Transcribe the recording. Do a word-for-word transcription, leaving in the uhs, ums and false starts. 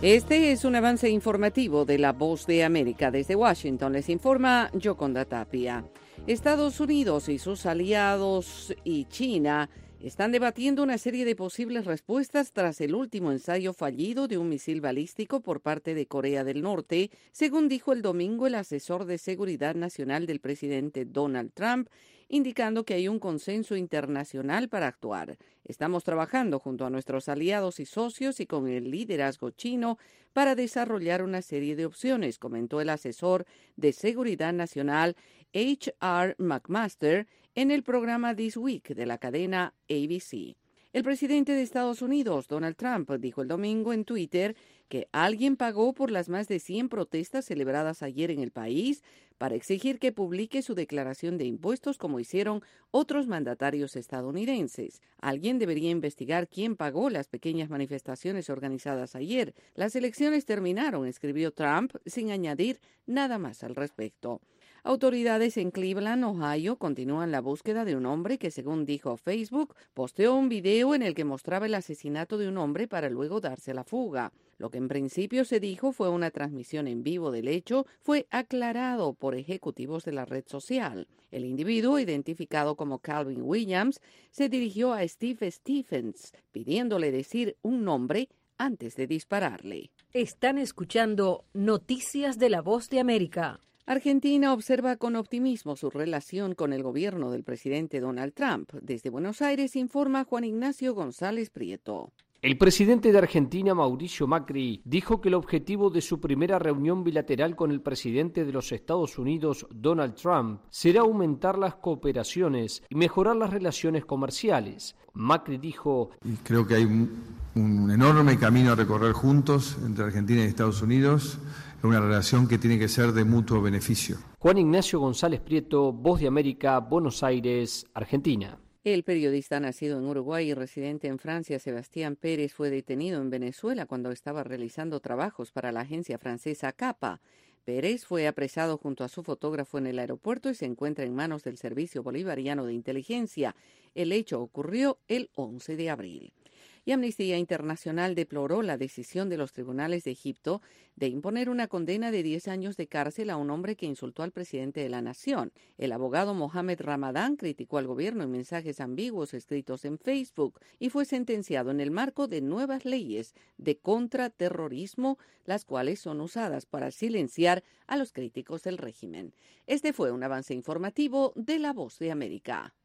Este es un avance informativo de La Voz de América. Desde Washington les informa Yoconda Tapia. Estados Unidos y sus aliados y China están debatiendo una serie de posibles respuestas tras el último ensayo fallido de un misil balístico por parte de Corea del Norte, según dijo el domingo el asesor de seguridad nacional del presidente Donald Trump, indicando que hay un consenso internacional para actuar. Estamos trabajando junto a nuestros aliados y socios y con el liderazgo chino para desarrollar una serie de opciones, comentó el asesor de seguridad nacional H R McMaster en el programa This Week de la cadena A B C. El presidente de Estados Unidos, Donald Trump, dijo el domingo en Twitter que alguien pagó por las más de cien protestas celebradas ayer en el país para exigir que publique su declaración de impuestos como hicieron otros mandatarios estadounidenses. Alguien debería investigar quién pagó las pequeñas manifestaciones organizadas ayer. Las elecciones terminaron, escribió Trump, sin añadir nada más al respecto. Autoridades en Cleveland, Ohio, continúan la búsqueda de un hombre que, según dijo Facebook, posteó un video en el que mostraba el asesinato de un hombre para luego darse a la fuga. Lo que en principio se dijo fue una transmisión en vivo del hecho, fue aclarado por ejecutivos de la red social. El individuo, identificado como Calvin Williams, se dirigió a Steve Stephens, pidiéndole decir un nombre antes de dispararle. Están escuchando Noticias de la Voz de América. Argentina observa con optimismo su relación con el gobierno del presidente Donald Trump. Desde Buenos Aires informa Juan Ignacio González Prieto. El presidente de Argentina, Mauricio Macri, dijo que el objetivo de su primera reunión bilateral con el presidente de los Estados Unidos, Donald Trump, será aumentar las cooperaciones y mejorar las relaciones comerciales. Macri dijo: Creo que hay un, un enorme camino a recorrer juntos entre Argentina y Estados Unidos, una relación que tiene que ser de mutuo beneficio. Juan Ignacio González Prieto, Voz de América, Buenos Aires, Argentina. El periodista nacido en Uruguay y residente en Francia, Sebastián Pérez, fue detenido en Venezuela cuando estaba realizando trabajos para la agencia francesa CAPA. Pérez fue apresado junto a su fotógrafo en el aeropuerto y se encuentra en manos del Servicio Bolivariano de Inteligencia. El hecho ocurrió el once de abril. Y Amnistía Internacional deploró la decisión de los tribunales de Egipto de imponer una condena de diez años de cárcel a un hombre que insultó al presidente de la nación. El abogado Mohamed Ramadán criticó al gobierno en mensajes ambiguos escritos en Facebook y fue sentenciado en el marco de nuevas leyes de contraterrorismo, las cuales son usadas para silenciar a los críticos del régimen. Este fue un avance informativo de La Voz de América.